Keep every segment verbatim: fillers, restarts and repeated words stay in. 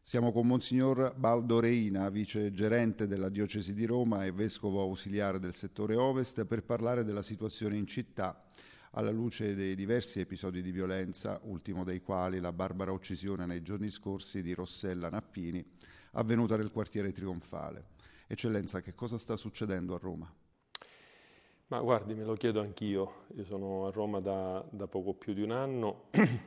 Siamo con Monsignor Baldo Reina, vicegerente della Diocesi di Roma e vescovo ausiliare del settore Ovest, per parlare della situazione in città alla luce dei diversi episodi di violenza, ultimo dei quali la barbara uccisione nei giorni scorsi di Rossella Nappini, avvenuta nel quartiere Trionfale. Eccellenza, che cosa sta succedendo a Roma? Ma guardi, me lo chiedo anch'io. Io sono a Roma da, da poco più di un anno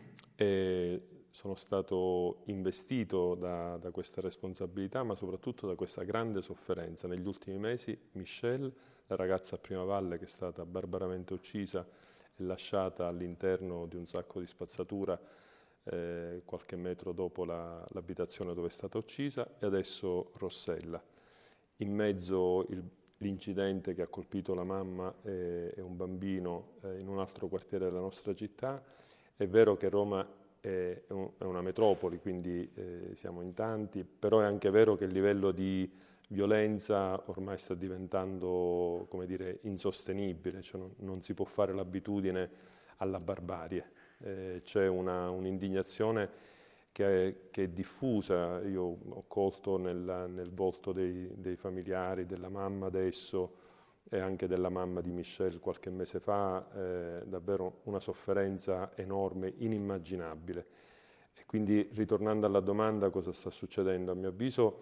e sono stato investito da, da questa responsabilità, ma soprattutto da questa grande sofferenza. Negli ultimi mesi Michelle, la ragazza a Primavalle che è stata barbaramente uccisa e lasciata all'interno di un sacco di spazzatura eh, qualche metro dopo la, l'abitazione dove è stata uccisa, e adesso Rossella. In mezzo il, l'incidente che ha colpito la mamma e, e un bambino eh, in un altro quartiere della nostra città. È vero che Roma è una metropoli, quindi eh, siamo in tanti, però è anche vero che il livello di violenza ormai sta diventando, come dire, insostenibile, cioè non, non si può fare l'abitudine alla barbarie. Eh, c'è una, un'indignazione che è, che è diffusa. Io ho colto nel, nel volto dei, dei familiari, della mamma adesso, e anche della mamma di Michelle qualche mese fa, eh, davvero una sofferenza enorme, inimmaginabile. E quindi, ritornando alla domanda, cosa sta succedendo? A mio avviso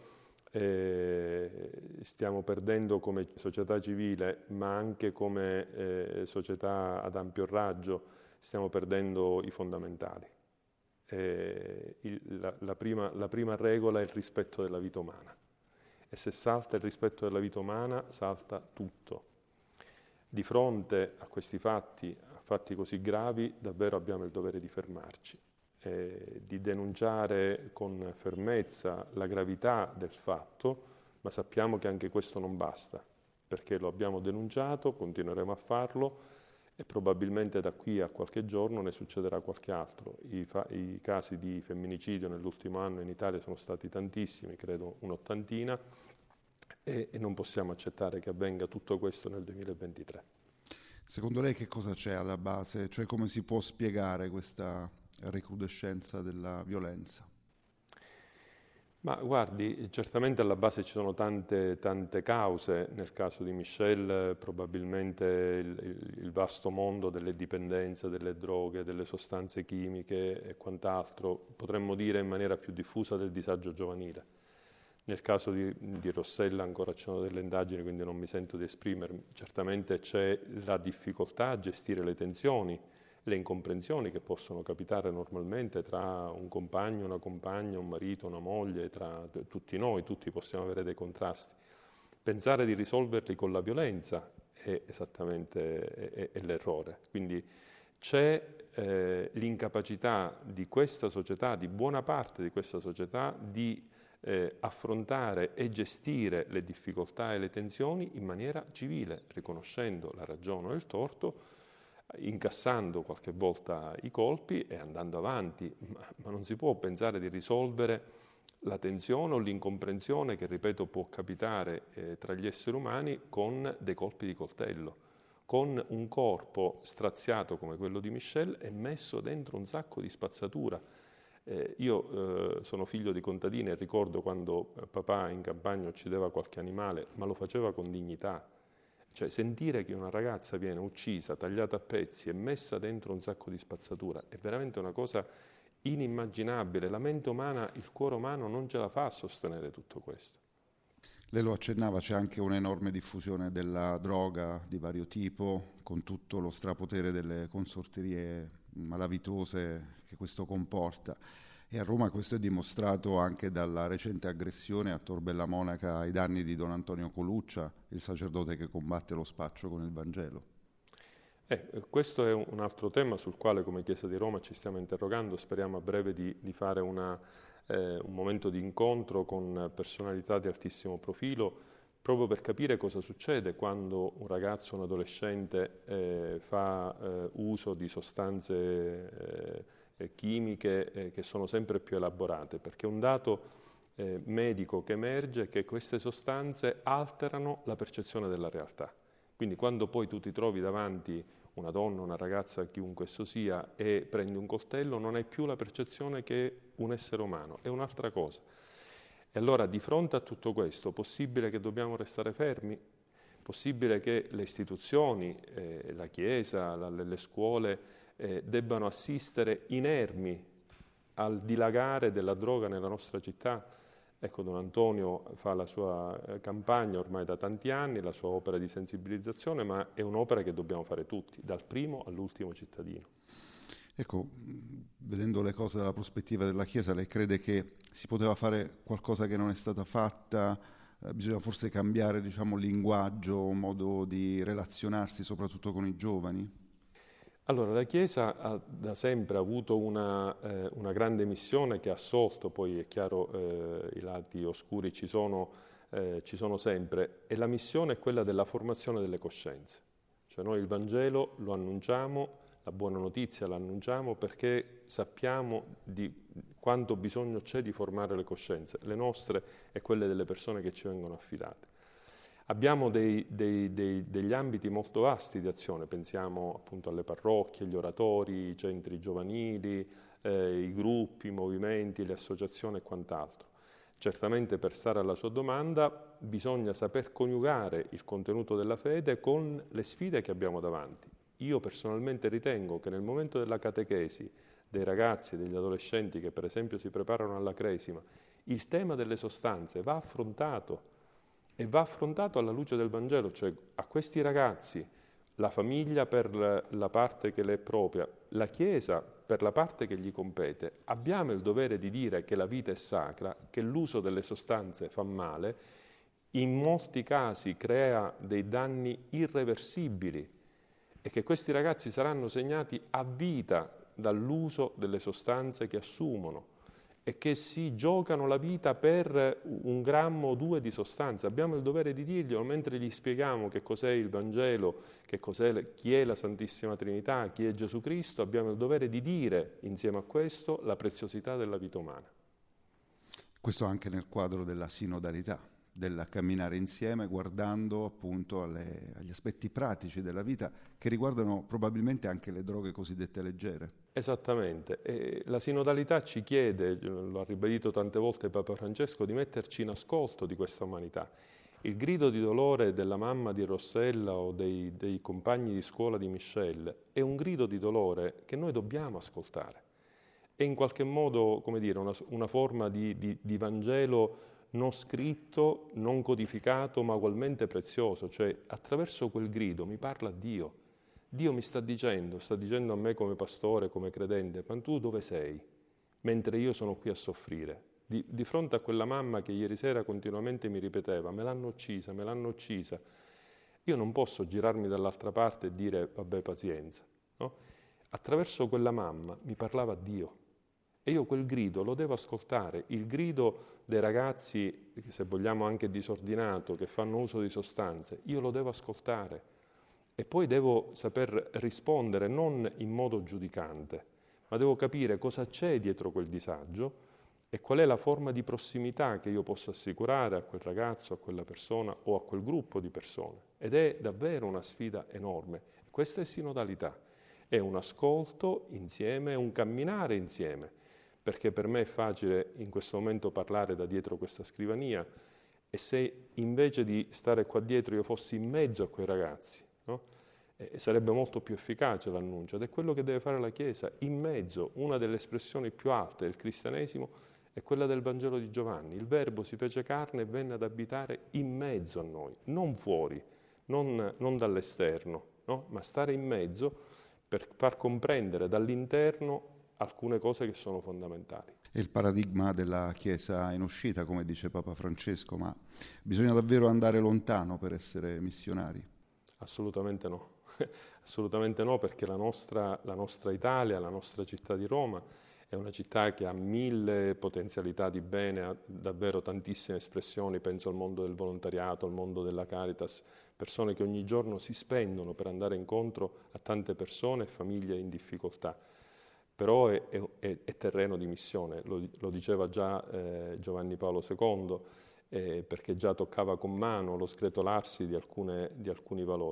eh, stiamo perdendo come società civile, ma anche come eh, società ad ampio raggio, stiamo perdendo i fondamentali. Eh, il, la, la, prima, la prima regola è il rispetto della vita umana. E se salta il rispetto della vita umana, salta tutto. Di fronte a questi fatti, a fatti così gravi, davvero abbiamo il dovere di fermarci, eh, di denunciare con fermezza la gravità del fatto, ma sappiamo che anche questo non basta, perché lo abbiamo denunciato, continueremo a farlo e probabilmente da qui a qualche giorno ne succederà qualche altro. I, fa- i casi di femminicidio nell'ultimo anno in Italia sono stati tantissimi, credo un'ottantina, e, e non possiamo accettare che avvenga tutto questo nel duemilaventitré. Secondo lei che cosa c'è alla base? Cioè come si può spiegare questa recrudescenza della violenza? Ma guardi, certamente alla base ci sono tante, tante cause. Nel caso di Michelle probabilmente il, il, il vasto mondo delle dipendenze, delle droghe, delle sostanze chimiche e quant'altro, potremmo dire in maniera più diffusa del disagio giovanile. Nel caso di, di Rossella ancora ci sono delle indagini, quindi non mi sento di esprimermi. Certamente c'è la difficoltà a gestire le tensioni, le incomprensioni che possono capitare normalmente tra un compagno, una compagna, un marito, una moglie, tra tutti noi, tutti possiamo avere dei contrasti. Pensare di risolverli con la violenza è esattamente è, è l'errore. Quindi c'è eh, l'incapacità di questa società, di buona parte di questa società, di eh, affrontare e gestire le difficoltà e le tensioni in maniera civile, riconoscendo la ragione o il torto, incassando qualche volta i colpi e andando avanti, ma, ma non si può pensare di risolvere la tensione o l'incomprensione che, ripeto, può capitare eh, tra gli esseri umani con dei colpi di coltello, con un corpo straziato come quello di Michelle e messo dentro un sacco di spazzatura. Eh, io eh, sono figlio di contadini e ricordo quando papà in campagna uccideva qualche animale, ma lo faceva con dignità. Cioè sentire che una ragazza viene uccisa, tagliata a pezzi e messa dentro un sacco di spazzatura è veramente una cosa inimmaginabile. La mente umana, il cuore umano non ce la fa a sostenere tutto questo. Lei lo accennava, c'è anche un'enorme diffusione della droga di vario tipo, con tutto lo strapotere delle consorterie malavitose che questo comporta. E a Roma questo è dimostrato anche dalla recente aggressione a Tor Bella Monaca ai danni di Don Antonio Coluccia, il sacerdote che combatte lo spaccio con il Vangelo. Eh, questo è un altro tema sul quale come Chiesa di Roma ci stiamo interrogando. Speriamo a breve di, di fare una, eh, un momento di incontro con personalità di altissimo profilo, proprio per capire cosa succede quando un ragazzo, un adolescente eh, fa eh, uso di sostanze eh, chimiche eh, che sono sempre più elaborate, perché un dato eh, medico che emerge è che queste sostanze alterano la percezione della realtà. Quindi quando poi tu ti trovi davanti una donna, una ragazza, chiunque esso sia, e prendi un coltello, non hai più la percezione che è un essere umano, è un'altra cosa. E allora di fronte a tutto questo, possibile che dobbiamo restare fermi? Possibile che le istituzioni, eh, la Chiesa, la, le scuole eh, debbano assistere inermi al dilagare della droga nella nostra città? Ecco, Don Antonio fa la sua campagna ormai da tanti anni, la sua opera di sensibilizzazione, ma è un'opera che dobbiamo fare tutti, dal primo all'ultimo cittadino. Ecco, vedendo le cose dalla prospettiva della Chiesa, lei crede che si poteva fare qualcosa che non è stata fatta? Eh, bisogna forse cambiare, diciamo, linguaggio, modo di relazionarsi soprattutto con i giovani? Allora, la Chiesa ha da sempre avuto una, eh, una grande missione che ha assolto, poi è chiaro eh, i lati oscuri ci sono, eh, ci sono sempre, e la missione è quella della formazione delle coscienze. Cioè noi il Vangelo lo annunciamo, la buona notizia la annunciamo perché sappiamo di quanto bisogno c'è di formare le coscienze, le nostre e quelle delle persone che ci vengono affidate. Abbiamo dei, dei, dei, degli ambiti molto vasti di azione, pensiamo appunto alle parrocchie, gli oratori, i centri giovanili, eh, i gruppi, i movimenti, le associazioni e quant'altro. Certamente, per stare alla sua domanda, bisogna saper coniugare il contenuto della fede con le sfide che abbiamo davanti. Io personalmente ritengo che nel momento della catechesi dei ragazzi e degli adolescenti che per esempio si preparano alla cresima, il tema delle sostanze va affrontato e va affrontato alla luce del Vangelo, cioè a questi ragazzi, la famiglia per la parte che le è propria, la Chiesa per la parte che gli compete, abbiamo il dovere di dire che la vita è sacra, che l'uso delle sostanze fa male, in molti casi crea dei danni irreversibili e che questi ragazzi saranno segnati a vita dall'uso delle sostanze che assumono e che si giocano la vita per un grammo o due di sostanza. Abbiamo il dovere di dirglielo mentre gli spieghiamo che cos'è il Vangelo, che cos'è, chi è la Santissima Trinità, chi è Gesù Cristo. Abbiamo il dovere di dire insieme a questo la preziosità della vita umana. Questo anche nel quadro della sinodalità, del camminare insieme guardando appunto alle, agli aspetti pratici della vita che riguardano probabilmente anche le droghe cosiddette leggere. Esattamente, e la sinodalità ci chiede, lo ha ribadito tante volte Papa Francesco, di metterci in ascolto di questa umanità. Il grido di dolore della mamma di Rossella o dei, dei compagni di scuola di Michelle è un grido di dolore che noi dobbiamo ascoltare. È in qualche modo, come dire, una, una forma di, di, di Vangelo non scritto, non codificato, ma ugualmente prezioso, cioè attraverso quel grido mi parla Dio. Dio mi sta dicendo, sta dicendo a me come pastore, come credente, ma tu dove sei? Mentre io sono qui a soffrire. Di, di fronte a quella mamma che ieri sera continuamente mi ripeteva, me l'hanno uccisa, me l'hanno uccisa, io non posso girarmi dall'altra parte e dire, vabbè, pazienza. No? Attraverso quella mamma mi parlava Dio. E io quel grido lo devo ascoltare, il grido dei ragazzi, se vogliamo anche disordinato, che fanno uso di sostanze, io lo devo ascoltare. E poi devo saper rispondere non in modo giudicante, ma devo capire cosa c'è dietro quel disagio e qual è la forma di prossimità che io posso assicurare a quel ragazzo, a quella persona o a quel gruppo di persone. Ed è davvero una sfida enorme. Questa è sinodalità, è un ascolto insieme, è un camminare insieme, perché per me è facile in questo momento parlare da dietro questa scrivania e se invece di stare qua dietro io fossi in mezzo a quei ragazzi, no? E sarebbe molto più efficace l'annuncio ed è quello che deve fare la Chiesa in mezzo. Una delle espressioni più alte del cristianesimo è quella del Vangelo di Giovanni: il Verbo si fece carne e venne ad abitare in mezzo a noi, non fuori, non, non dall'esterno, no? Ma stare in mezzo per far comprendere dall'interno alcune cose che sono fondamentali. È il paradigma della Chiesa in uscita, come dice Papa Francesco, ma bisogna davvero andare lontano per essere missionari? Assolutamente no. Assolutamente no, perché la nostra, la nostra Italia, la nostra città di Roma è una città che ha mille potenzialità di bene, ha davvero tantissime espressioni, penso al mondo del volontariato, al mondo della Caritas, persone che ogni giorno si spendono per andare incontro a tante persone e famiglie in difficoltà. Però è, è, è terreno di missione, lo, lo diceva già eh, Giovanni Paolo secondo, eh, perché già toccava con mano lo sgretolarsi di, alcune, di alcuni valori.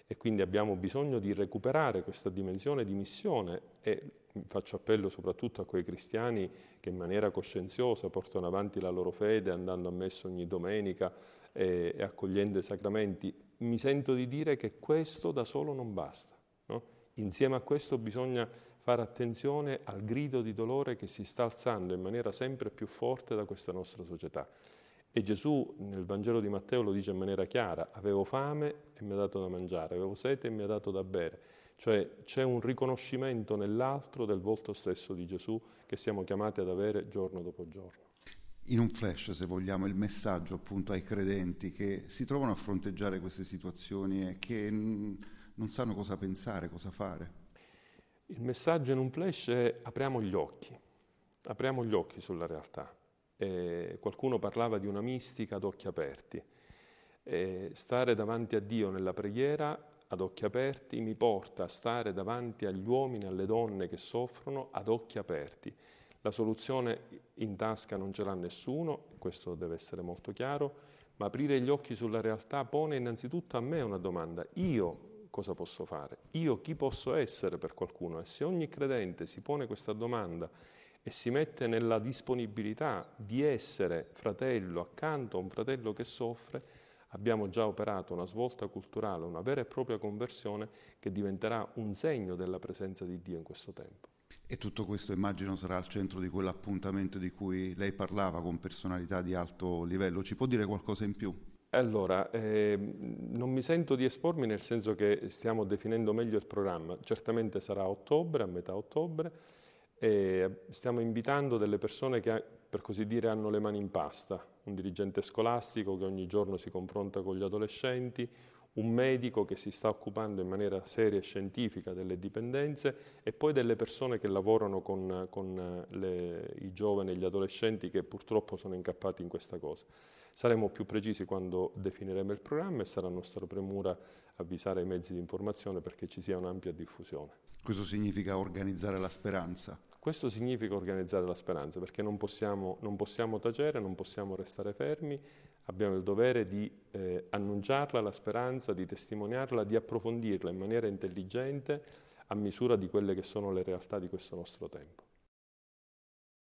E quindi abbiamo bisogno di recuperare questa dimensione di missione e faccio appello soprattutto a quei cristiani che in maniera coscienziosa portano avanti la loro fede andando a messa ogni domenica e, e accogliendo i sacramenti. Mi sento di dire che questo da solo non basta, no? Insieme a questo bisogna fare attenzione al grido di dolore che si sta alzando in maniera sempre più forte da questa nostra società. E Gesù nel Vangelo di Matteo lo dice in maniera chiara: avevo fame e mi ha dato da mangiare, avevo sete e mi ha dato da bere. Cioè c'è un riconoscimento nell'altro del volto stesso di Gesù che siamo chiamati ad avere giorno dopo giorno. In un flash, se vogliamo, il messaggio appunto ai credenti che si trovano a fronteggiare queste situazioni e che non sanno cosa pensare, cosa fare. Il messaggio in un flash è: apriamo gli occhi, apriamo gli occhi sulla realtà. Eh, qualcuno parlava di una mistica ad occhi aperti. Eh, stare davanti a Dio nella preghiera ad occhi aperti mi porta a stare davanti agli uomini e alle donne che soffrono ad occhi aperti. La soluzione in tasca non ce l'ha nessuno, questo deve essere molto chiaro, ma aprire gli occhi sulla realtà pone innanzitutto a me una domanda: io cosa posso fare? Io chi posso essere per qualcuno? E se ogni credente si pone questa domanda e si mette nella disponibilità di essere fratello accanto a un fratello che soffre, abbiamo già operato una svolta culturale, una vera e propria conversione che diventerà un segno della presenza di Dio in questo tempo. E tutto questo immagino sarà al centro di quell'appuntamento di cui lei parlava con personalità di alto livello. Ci può dire qualcosa in più? Allora, eh, non mi sento di espormi nel senso che stiamo definendo meglio il programma. Certamente sarà a ottobre, a metà ottobre, e stiamo invitando delle persone che, per così dire, hanno le mani in pasta, un dirigente scolastico che ogni giorno si confronta con gli adolescenti, un medico che si sta occupando in maniera seria e scientifica delle dipendenze e poi delle persone che lavorano con, con le, i giovani e gli adolescenti che purtroppo sono incappati in questa cosa. Saremo più precisi quando definiremo il programma e sarà nostra premura avvisare i mezzi di informazione perché ci sia un'ampia diffusione. Questo significa organizzare la speranza? Questo significa organizzare la speranza, perché non possiamo, non possiamo tacere, non possiamo restare fermi, abbiamo il dovere di eh, annunciarla la speranza, di testimoniarla, di approfondirla in maniera intelligente a misura di quelle che sono le realtà di questo nostro tempo.